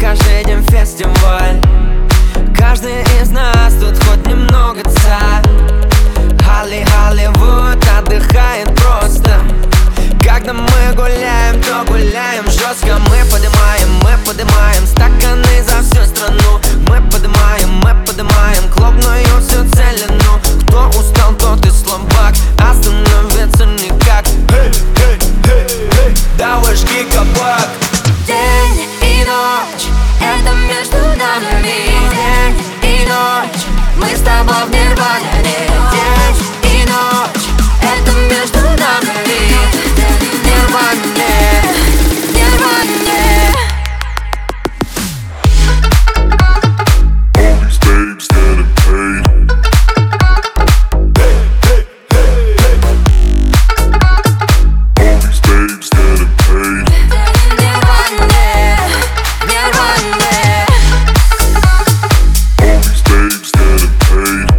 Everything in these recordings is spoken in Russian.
каждый день фестиваль. Каждый из нас тут хоть немного царь. Холливуд отдыхает просто. Когда мы гуляем, то гуляем жестко. Мы поднимаем стаканы за всю страну. Мы поднимаем клубную всю целину. Кто устал, тот и слабак, остановиться никак. Давай жги кабак. День и ночь, это между нами. День и ночь, мы с тобой в нирване. День и ночь, это между нами. Нирване, нирване. All these babes getting paid. All these babes getting paid. Нирване, нирване. All these babes getting paid.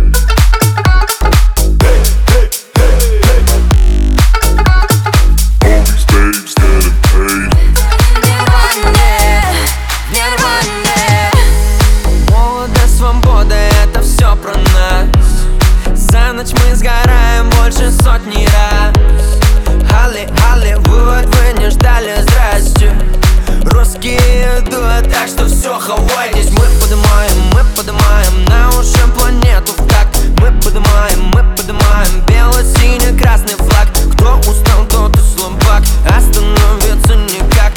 All these babes getting paid. Нирване, нирване. Молодость, свобода, это все про нас. За ночь мы сгораем больше сотни раз. Холливуд, вы не ждали, здрасте. Русские идут, так что все, хавайтесь. Мы поднимаем на уши планету в такт. Мы поднимаем бело-синий-красный флаг. Кто устал, тот и слабак, остановиться никак.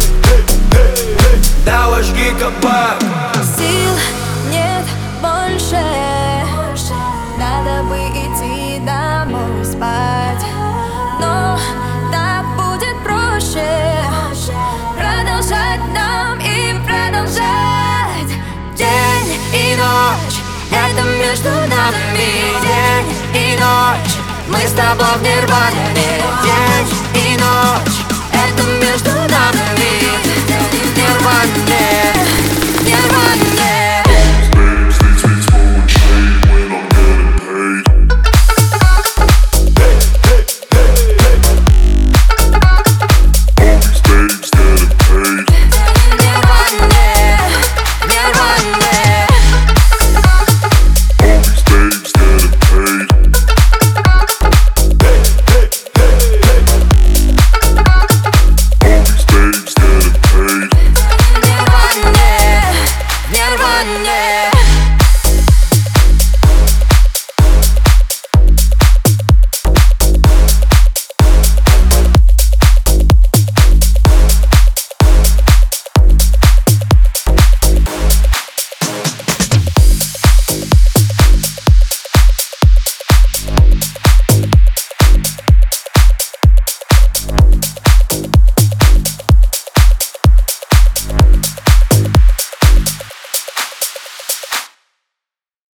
Давай жги кабак. Сил нет больше, надо бы идти домой спать. Но так будет проще продолжать нам и продолжать. День и ночь, это между нами. День и ночь, мы с тобой в нирване. День и ночь,